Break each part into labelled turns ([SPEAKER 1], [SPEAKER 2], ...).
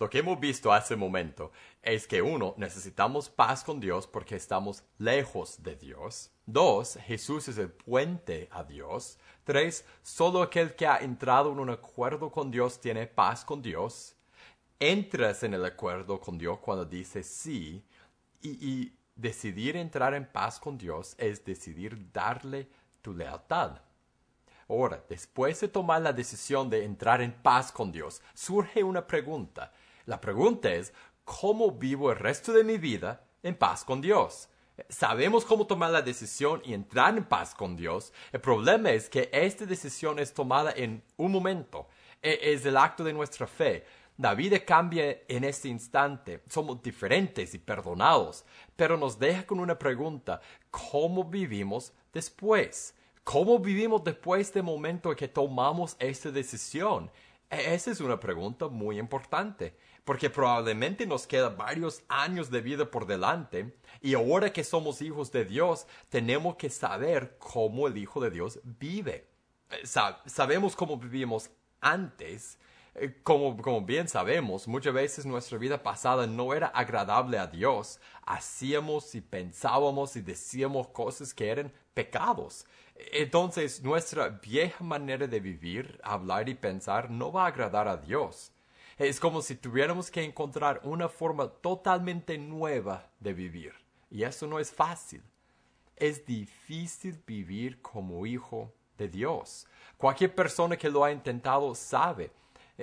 [SPEAKER 1] Lo que hemos visto hace un momento es que uno, necesitamos paz con Dios porque estamos lejos de Dios. Dos, Jesús es el puente a Dios. Tres, solo aquel que ha entrado en un acuerdo con Dios tiene paz con Dios. Entras en el acuerdo con Dios cuando dices sí y decidir entrar en paz con Dios es decidir darle tu lealtad. Ahora, después de tomar la decisión de entrar en paz con Dios, surge una pregunta. La pregunta es, ¿cómo vivo el resto de mi vida en paz con Dios? Sabemos cómo tomar la decisión y entrar en paz con Dios. El problema es que esta decisión es tomada en un momento. Es el acto de nuestra fe. La vida cambia en este instante. Somos diferentes y perdonados. Pero nos deja con una pregunta. ¿Cómo vivimos después? ¿Cómo vivimos después del momento en que tomamos esta decisión? Esa es una pregunta muy importante, porque probablemente nos quedan varios años de vida por delante, y ahora que somos hijos de Dios, tenemos que saber cómo el Hijo de Dios vive. Sabemos cómo vivimos antes. Como bien sabemos, muchas veces nuestra vida pasada no era agradable a Dios. Hacíamos y pensábamos y decíamos cosas que eran pecados. Entonces, nuestra vieja manera de vivir, hablar y pensar no va a agradar a Dios. Es como si tuviéramos que encontrar una forma totalmente nueva de vivir. Y eso no es fácil. Es difícil vivir como hijo de Dios. Cualquier persona que lo ha intentado sabe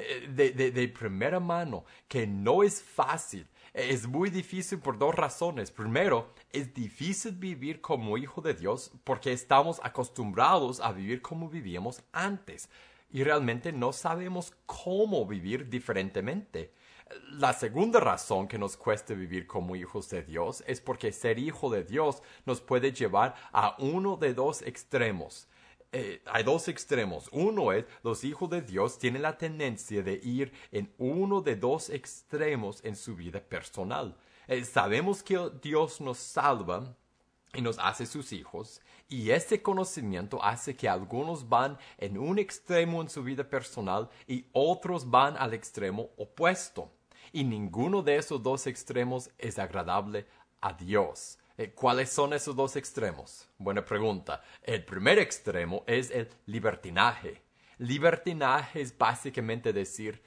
[SPEAKER 1] de primera mano que no es fácil. Es muy difícil por dos razones. Primero, es difícil vivir como hijo de Dios porque estamos acostumbrados a vivir como vivíamos antes y realmente no sabemos cómo vivir diferentemente. La segunda razón que nos cuesta vivir como hijos de Dios es porque ser hijo de Dios nos puede llevar a uno de dos extremos. Hay dos extremos. Uno es, los hijos de Dios tienen la tendencia de ir en uno de dos extremos en su vida personal. Sabemos que Dios nos salva y nos hace sus hijos, y este conocimiento hace que algunos van en un extremo en su vida personal y otros van al extremo opuesto. Y ninguno de esos dos extremos es agradable a Dios. ¿Cuáles son esos dos extremos? Buena pregunta. El primer extremo es el libertinaje. Libertinaje es básicamente decir,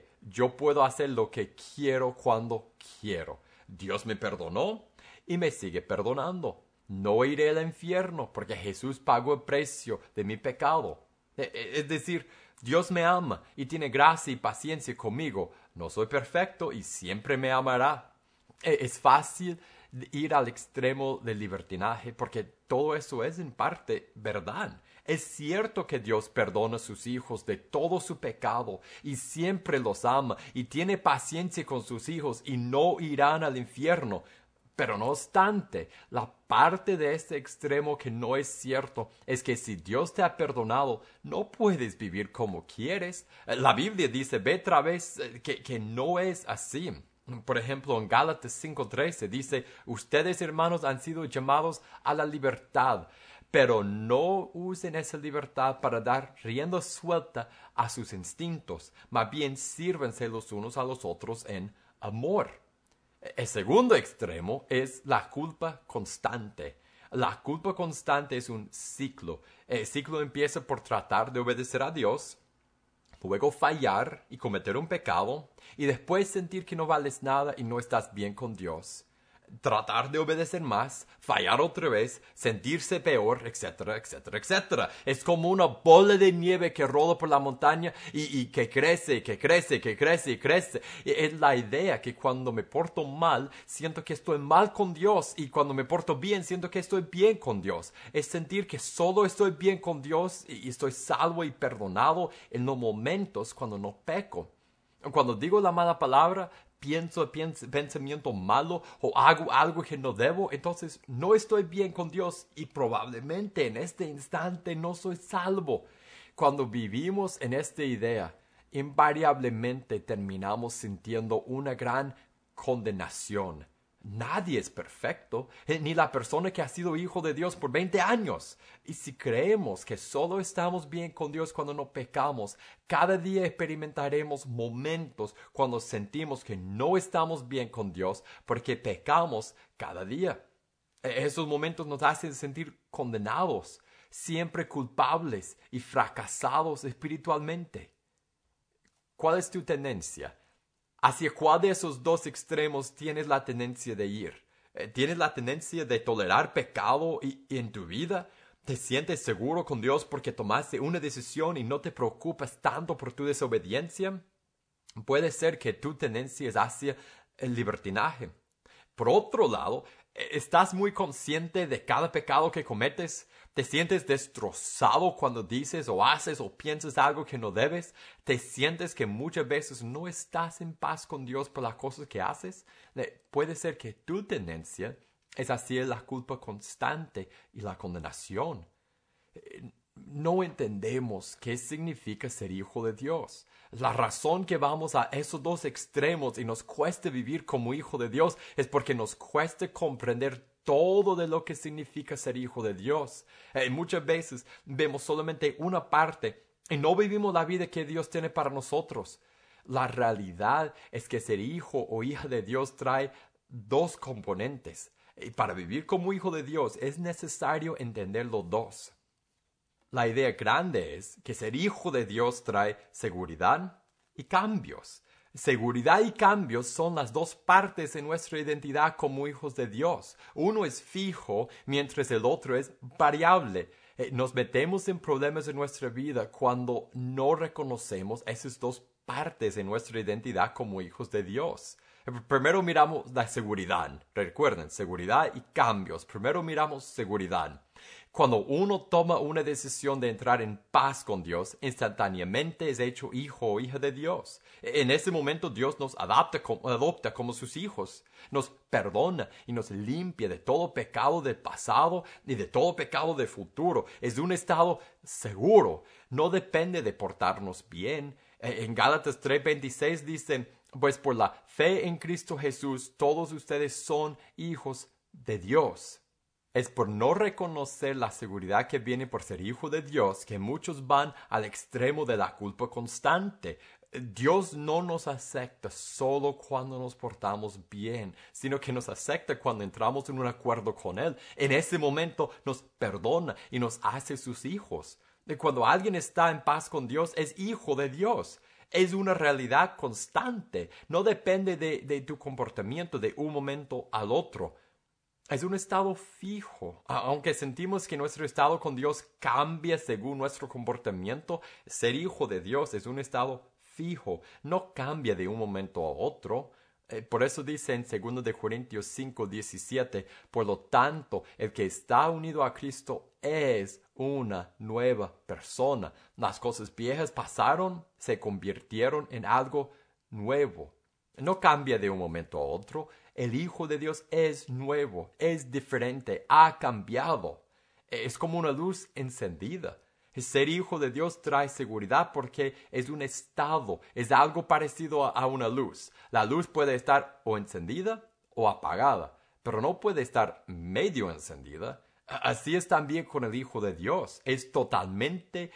[SPEAKER 1] yo puedo hacer lo que quiero cuando quiero. Dios me perdonó y me sigue perdonando. No iré al infierno porque Jesús pagó el precio de mi pecado. Es decir, Dios me ama y tiene gracia y paciencia conmigo. No soy perfecto y siempre me amará. Es fácil ir al extremo del libertinaje porque todo eso es en parte verdad. Es cierto que Dios perdona a sus hijos de todo su pecado y siempre los ama y tiene paciencia con sus hijos y no irán al infierno. Pero no obstante, la parte de este extremo que no es cierto es que si Dios te ha perdonado, no puedes vivir como quieres. La Biblia dice, ve otra vez que no es así. Por ejemplo, en Gálatas 5:13 dice, ustedes hermanos han sido llamados a la libertad, pero no usen esa libertad para dar rienda suelta a sus instintos, más bien sírvanse los unos a los otros en amor. El segundo extremo es la culpa constante. La culpa constante es un ciclo. El ciclo empieza por tratar de obedecer a Dios, luego fallar y cometer un pecado, y después sentir que no vales nada y no estás bien con Dios. Tratar de obedecer más, fallar otra vez, sentirse peor, etcétera, etcétera, etcétera. Es como una bola de nieve que rola por la montaña y que crece, que crece, que crece y crece. Y es la idea que cuando me porto mal, siento que estoy mal con Dios y cuando me porto bien, siento que estoy bien con Dios. Es sentir que solo estoy bien con Dios y estoy salvo y perdonado en los momentos cuando no peco. Cuando digo la mala palabra, pienso pensamiento malo o hago algo que no debo, entonces no estoy bien con Dios y probablemente en este instante no soy salvo. Cuando vivimos en esta idea, invariablemente terminamos sintiendo una gran condenación. Nadie es perfecto, ni la persona que ha sido hijo de Dios por 20 años. Y si creemos que solo estamos bien con Dios cuando no pecamos, cada día experimentaremos momentos cuando sentimos que no estamos bien con Dios porque pecamos cada día. Esos momentos nos hacen sentir condenados, siempre culpables y fracasados espiritualmente. ¿Cuál es tu tendencia? ¿Hacia cuál de esos dos extremos tienes la tendencia de ir? ¿Tienes la tendencia de tolerar pecado y en tu vida? ¿Te sientes seguro con Dios porque tomaste una decisión y no te preocupas tanto por tu desobediencia? Puede ser que tu tendencia es hacia el libertinaje. Por otro lado, ¿estás muy consciente de cada pecado que cometes? ¿Te sientes destrozado cuando dices o haces o piensas algo que no debes? ¿Te sientes que muchas veces no estás en paz con Dios por las cosas que haces? Puede ser que tu tendencia es hacia la culpa constante y la condenación. No entendemos qué significa ser hijo de Dios. La razón que vamos a esos dos extremos y nos cuesta vivir como hijo de Dios es porque nos cuesta comprender todo de lo que significa ser hijo de Dios. Muchas veces vemos solamente una parte y no vivimos la vida que Dios tiene para nosotros. La realidad es que ser hijo o hija de Dios trae dos componentes. Y para vivir como hijo de Dios es necesario entender los dos. La idea grande es que ser hijo de Dios trae seguridad y cambios. Seguridad y cambios son las dos partes de nuestra identidad como hijos de Dios. Uno es fijo, mientras el otro es variable. Nos metemos en problemas en nuestra vida cuando no reconocemos esas dos partes de nuestra identidad como hijos de Dios. Primero miramos la seguridad. Recuerden, seguridad y cambios. Primero miramos seguridad. Cuando uno toma una decisión de entrar en paz con Dios, instantáneamente es hecho hijo o hija de Dios. En ese momento Dios nos adopta como sus hijos, nos perdona y nos limpia de todo pecado del pasado y de todo pecado del futuro. Es un estado seguro, no depende de portarnos bien. En Gálatas 3:26 dicen, pues por la fe en Cristo Jesús todos ustedes son hijos de Dios. Es por no reconocer la seguridad que viene por ser hijo de Dios que muchos van al extremo de la culpa constante. Dios no nos acepta solo cuando nos portamos bien, sino que nos acepta cuando entramos en un acuerdo con Él. En ese momento nos perdona y nos hace sus hijos. Cuando alguien está en paz con Dios, es hijo de Dios. Es una realidad constante. No depende de tu comportamiento de un momento al otro. Es un estado fijo. Aunque sentimos que nuestro estado con Dios cambia según nuestro comportamiento, ser hijo de Dios es un estado fijo. No cambia de un momento a otro. Por eso dice en 2 de Corintios 5:17, por lo tanto, el que está unido a Cristo es una nueva persona. Las cosas viejas pasaron, se convirtieron en algo nuevo. No cambia de un momento a otro. El Hijo de Dios es nuevo, es diferente, ha cambiado. Es como una luz encendida. Ser hijo de Dios trae seguridad porque es un estado, es algo parecido a una luz. La luz puede estar o encendida o apagada, pero no puede estar medio encendida. Así es también con el Hijo de Dios. Es totalmente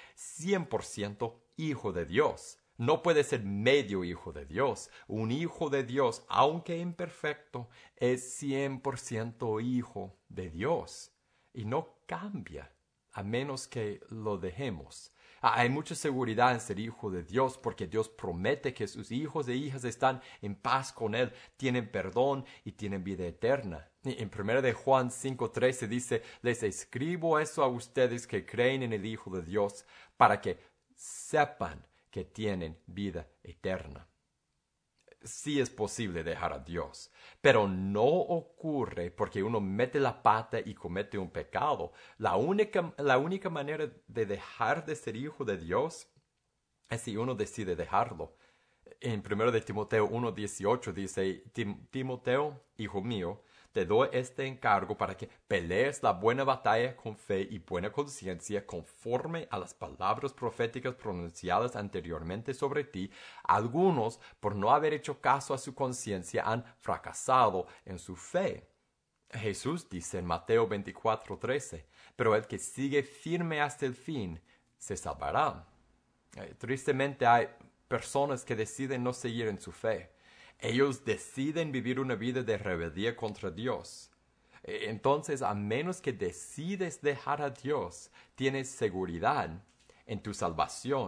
[SPEAKER 1] 100% Hijo de Dios. No puede ser medio hijo de Dios. Un hijo de Dios, aunque imperfecto, es 100% hijo de Dios. Y no cambia, a menos que lo dejemos. Hay mucha seguridad en ser hijo de Dios porque Dios promete que sus hijos e hijas están en paz con Él, tienen perdón y tienen vida eterna. En 1 de Juan 5:13 dice, les escribo eso a ustedes que creen en el Hijo de Dios para que sepan que tienen vida eterna. Sí es posible dejar a Dios, pero no ocurre porque uno mete la pata y comete un pecado. La única manera de dejar de ser hijo de Dios es si uno decide dejarlo. En 1 de Timoteo 1:18 dice, Timoteo, hijo mío, te doy este encargo para que pelees la buena batalla con fe y buena conciencia conforme a las palabras proféticas pronunciadas anteriormente sobre ti. Algunos, por no haber hecho caso a su conciencia, han fracasado en su fe. Jesús dice en Mateo 24:13, pero el que sigue firme hasta el fin se salvará. Tristemente hay personas que deciden no seguir en su fe. Ellos deciden vivir una vida de rebeldía contra Dios. Entonces, a menos que decides dejar a Dios, tienes seguridad en tu salvación.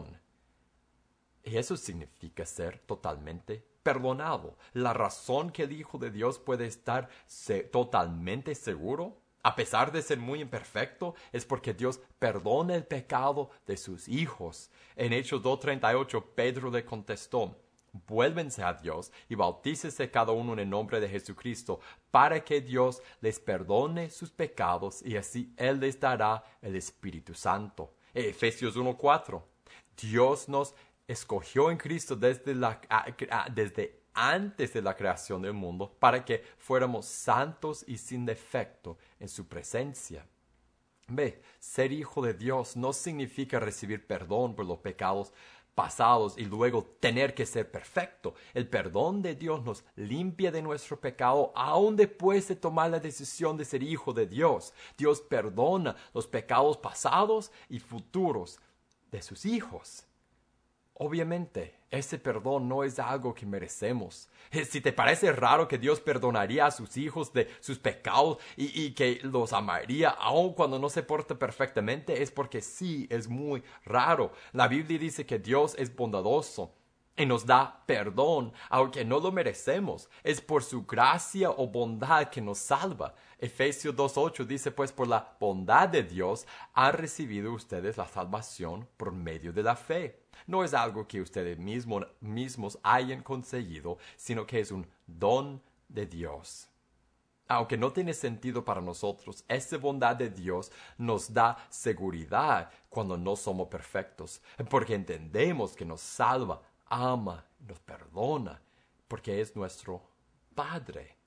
[SPEAKER 1] Y eso significa ser totalmente perdonado. La razón que el Hijo de Dios puede estar totalmente seguro, a pesar de ser muy imperfecto, es porque Dios perdona el pecado de sus hijos. En Hechos 2:38, Pedro le contestó, vuélvense a Dios y bautícese cada uno en el nombre de Jesucristo para que Dios les perdone sus pecados y así Él les dará el Espíritu Santo. Efesios 1:4, Dios nos escogió en Cristo desde antes de la creación del mundo para que fuéramos santos y sin defecto en su presencia. Ve, ser hijo de Dios no significa recibir perdón por los pecados pasados y luego tener que ser perfecto. El perdón de Dios nos limpia de nuestro pecado aún después de tomar la decisión de ser hijo de Dios. Dios perdona los pecados pasados y futuros de sus hijos. Obviamente, ese perdón no es algo que merecemos. Si te parece raro que Dios perdonaría a sus hijos de sus pecados y que los amaría aun cuando no se porta perfectamente, es porque sí, es muy raro. La Biblia dice que Dios es bondadoso y nos da perdón, aunque no lo merecemos. Es por su gracia o bondad que nos salva. Efesios 2:8 dice, pues por la bondad de Dios han recibido ustedes la salvación por medio de la fe. No es algo que ustedes mismos hayan conseguido, sino que es un don de Dios. Aunque no tiene sentido para nosotros, esa bondad de Dios nos da seguridad cuando no somos perfectos, porque entendemos que nos salva, ama, nos perdona, porque es nuestro Padre.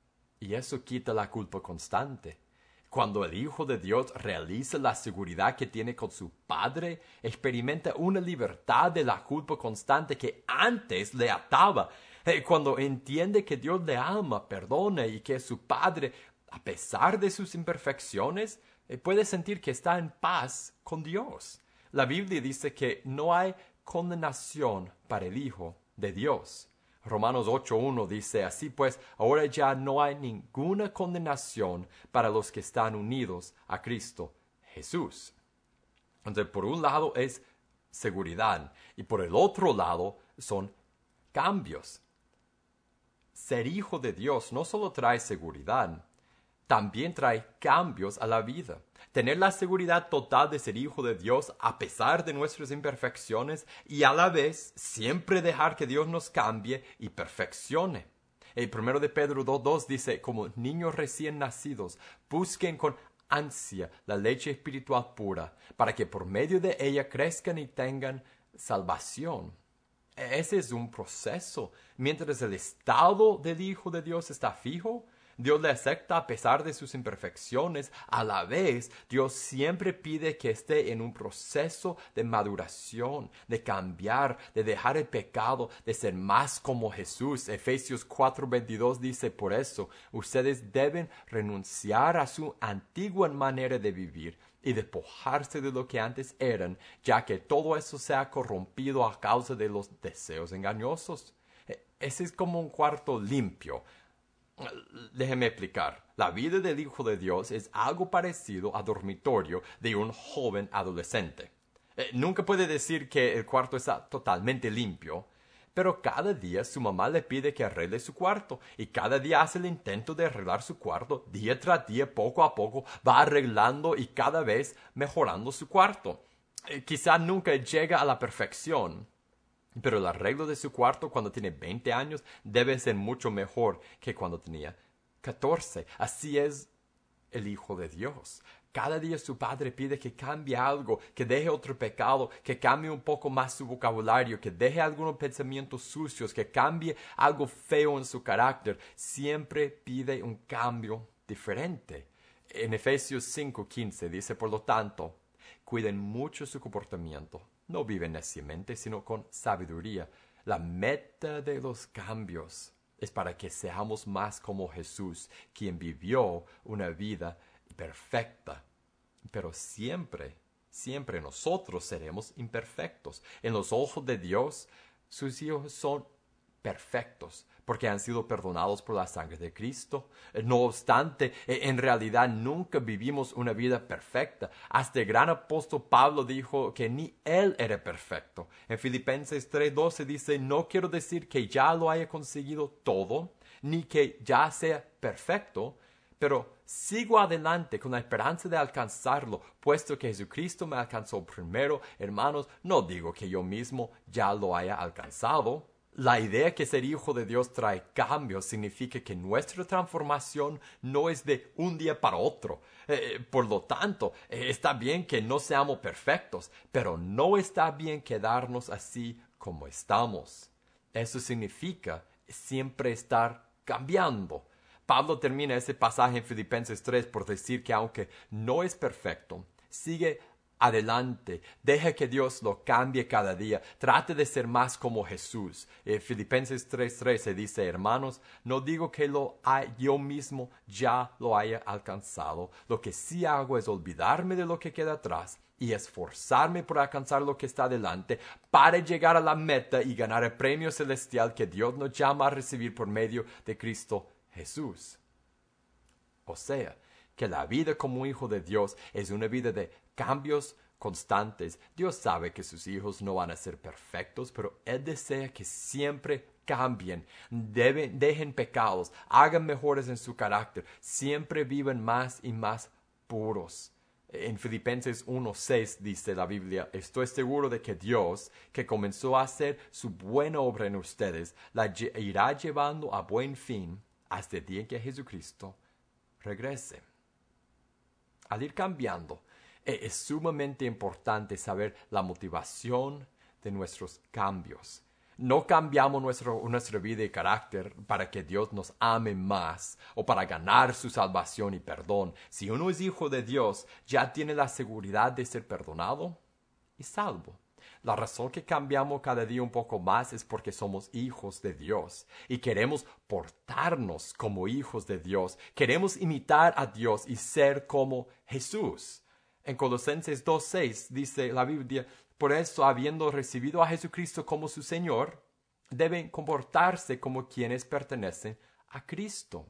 [SPEAKER 1] Y eso quita la culpa constante. Cuando el Hijo de Dios realiza la seguridad que tiene con su Padre, experimenta una libertad de la culpa constante que antes le ataba. Cuando entiende que Dios le ama, perdona y que es su Padre, a pesar de sus imperfecciones, puede sentir que está en paz con Dios. La Biblia dice que no hay condenación para el Hijo de Dios. Romanos 8:1 dice, así pues, ahora ya no hay ninguna condenación para los que están unidos a Cristo Jesús. Entonces, por un lado es seguridad y por el otro lado son cambios. Ser hijo de Dios no solo trae seguridad, también trae cambios a la vida. Tener la seguridad total de ser hijo de Dios a pesar de nuestras imperfecciones y a la vez siempre dejar que Dios nos cambie y perfeccione. El 1 de Pedro 2:2 dice, como niños recién nacidos, busquen con ansia la leche espiritual pura, para que por medio de ella crezcan y tengan salvación. Ese es un proceso. Mientras el estado del Hijo de Dios está fijo, Dios le acepta a pesar de sus imperfecciones. A la vez, Dios siempre pide que esté en un proceso de maduración, de cambiar, de dejar el pecado, de ser más como Jesús. Efesios 4:22 dice, por eso, ustedes deben renunciar a su antigua manera de vivir y despojarse de lo que antes eran, ya que todo eso se ha corrompido a causa de los deseos engañosos. Ese es como un cuarto limpio. Déjeme explicar. La vida del Hijo de Dios es algo parecido al dormitorio de un joven adolescente. Nunca puede decir que el cuarto está totalmente limpio, pero cada día su mamá le pide que arregle su cuarto y cada día hace el intento de arreglar su cuarto. Día tras día, poco a poco, va arreglando y cada vez mejorando su cuarto. Quizá nunca llega a la perfección, pero el arreglo de su cuarto cuando tiene 20 años debe ser mucho mejor que cuando tenía 14. Así es el Hijo de Dios. Cada día su padre pide que cambie algo, que deje otro pecado, que cambie un poco más su vocabulario, que deje algunos pensamientos sucios, que cambie algo feo en su carácter. Siempre pide un cambio diferente. En Efesios 5:15 dice, por lo tanto, cuiden mucho su comportamiento. No viven neciamente, sino con sabiduría. La meta de los cambios es para que seamos más como Jesús, quien vivió una vida perfecta. Pero siempre, siempre nosotros seremos imperfectos. En los ojos de Dios, sus hijos son perfectos, porque han sido perdonados por la sangre de Cristo. No obstante, en realidad nunca vivimos una vida perfecta. Hasta el gran apóstol Pablo dijo que ni él era perfecto. En Filipenses 3:12 dice, no quiero decir que ya lo haya conseguido todo, ni que ya sea perfecto, pero sigo adelante con la esperanza de alcanzarlo, puesto que Jesucristo me alcanzó primero. Hermanos, no digo que yo mismo ya lo haya alcanzado. La idea que ser hijo de Dios trae cambios significa que nuestra transformación no es de un día para otro. Por lo tanto, está bien que no seamos perfectos, pero no está bien quedarnos así como estamos. Eso significa siempre estar cambiando. Pablo termina ese pasaje en Filipenses 3 por decir que aunque no es perfecto, sigue adelante, deja que Dios lo cambie cada día, trate de ser más como Jesús. Filipenses 3:13 dice, hermanos, no digo que yo mismo ya lo haya alcanzado, lo que sí hago es olvidarme de lo que queda atrás y esforzarme por alcanzar lo que está delante para llegar a la meta y ganar el premio celestial que Dios nos llama a recibir por medio de Cristo Jesús. O sea, que la vida como hijo de Dios es una vida de cambios constantes. Dios sabe que sus hijos no van a ser perfectos, pero Él desea que siempre cambien, dejen pecados, hagan mejores en su carácter, siempre vivan más y más puros. En Filipenses 1:6 dice la Biblia, estoy seguro de que Dios, que comenzó a hacer su buena obra en ustedes, la irá llevando a buen fin hasta el día en que Jesucristo regrese. Al ir cambiando, es sumamente importante saber la motivación de nuestros cambios. No cambiamos nuestra vida y carácter para que Dios nos ame más o para ganar su salvación y perdón. Si uno es hijo de Dios, ya tiene la seguridad de ser perdonado y salvo. La razón que cambiamos cada día un poco más es porque somos hijos de Dios y queremos portarnos como hijos de Dios. Queremos imitar a Dios y ser como Jesús. En Colosenses 2:6 dice la Biblia, por eso, habiendo recibido a Jesucristo como su Señor, deben comportarse como quienes pertenecen a Cristo.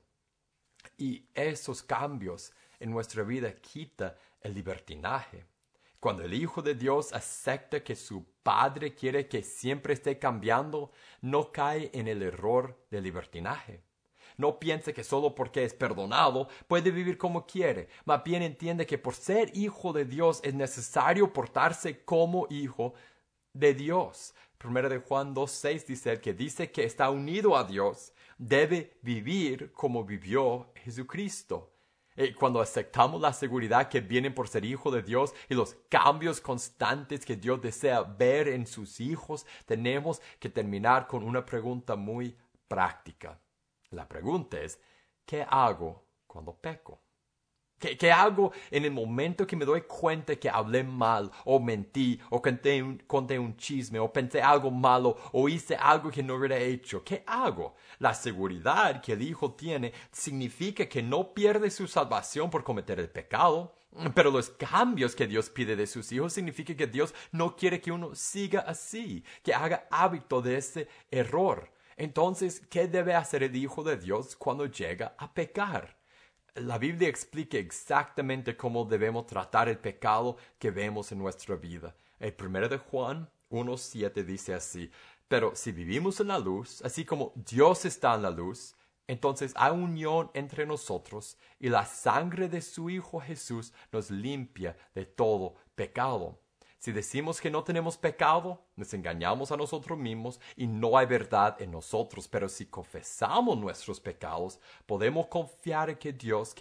[SPEAKER 1] Y esos cambios en nuestra vida quitan el libertinaje. Cuando el Hijo de Dios acepta que su Padre quiere que siempre esté cambiando, no cae en el error del libertinaje. No piense que solo porque es perdonado puede vivir como quiere. Más bien entiende que por ser hijo de Dios es necesario portarse como hijo de Dios. 1 de Juan 2:6 dice que está unido a Dios, debe vivir como vivió Jesucristo. Cuando aceptamos la seguridad que viene por ser hijo de Dios y los cambios constantes que Dios desea ver en sus hijos, tenemos que terminar con una pregunta muy práctica. La pregunta es, ¿qué hago cuando peco? ¿Qué hago en el momento que me doy cuenta que hablé mal, o mentí, o conté un chisme, o pensé algo malo, o hice algo que no hubiera hecho? ¿Qué hago? La seguridad que el hijo tiene significa que no pierde su salvación por cometer el pecado, pero los cambios que Dios pide de sus hijos significa que Dios no quiere que uno siga así, que haga hábito de ese error. Entonces, ¿qué debe hacer el hijo de Dios cuando llega a pecar? La Biblia explica exactamente cómo debemos tratar el pecado que vemos en nuestra vida. El 1 de Juan 1:7 dice así, pero si vivimos en la luz, así como Dios está en la luz, entonces hay unión entre nosotros y la sangre de su Hijo Jesús nos limpia de todo pecado. Si decimos que no tenemos pecado, nos engañamos a nosotros mismos y no hay verdad en nosotros. Pero si confesamos nuestros pecados, podemos confiar en que Dios, que es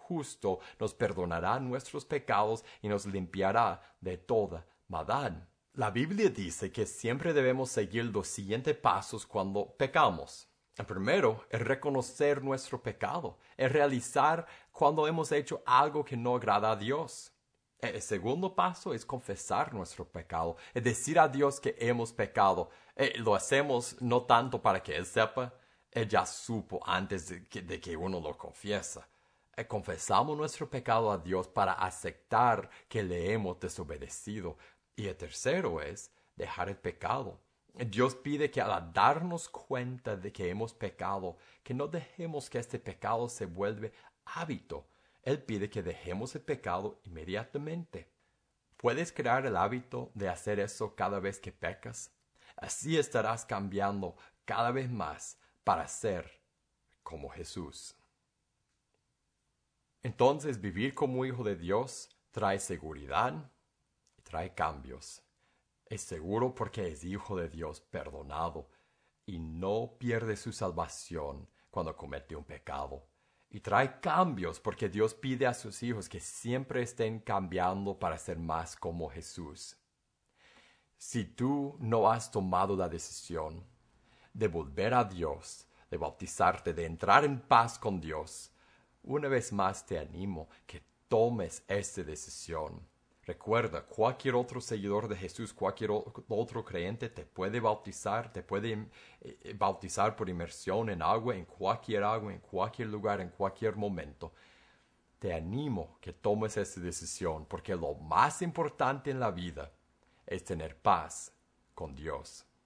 [SPEAKER 1] justo, nos perdonará nuestros pecados y nos limpiará de toda maldad. La Biblia dice que siempre debemos seguir los siguientes pasos cuando pecamos. El primero es reconocer nuestro pecado, es realizar cuando hemos hecho algo que no agrada a Dios. El segundo paso es confesar nuestro pecado, es decir a Dios que hemos pecado. Lo hacemos no tanto para que Él sepa, Él ya supo antes de que uno lo confiesa. Confesamos nuestro pecado a Dios para aceptar que le hemos desobedecido. Y el tercero es dejar el pecado. Dios pide que al darnos cuenta de que hemos pecado, que no dejemos que este pecado se vuelva hábito. Él pide que dejemos el pecado inmediatamente. ¿Puedes crear el hábito de hacer eso cada vez que pecas? Así estarás cambiando cada vez más para ser como Jesús. Entonces, vivir como hijo de Dios trae seguridad y trae cambios. Es seguro porque es hijo de Dios perdonado y no pierde su salvación cuando comete un pecado. Y trae cambios porque Dios pide a sus hijos que siempre estén cambiando para ser más como Jesús. Si tú no has tomado la decisión de volver a Dios, de bautizarte, de entrar en paz con Dios, una vez más te animo que tomes esta decisión. Recuerda, cualquier otro seguidor de Jesús, cualquier otro creyente te puede bautizar por inmersión en agua, en cualquier lugar, en cualquier momento. Te animo que tomes esta decisión, porque lo más importante en la vida es tener paz con Dios.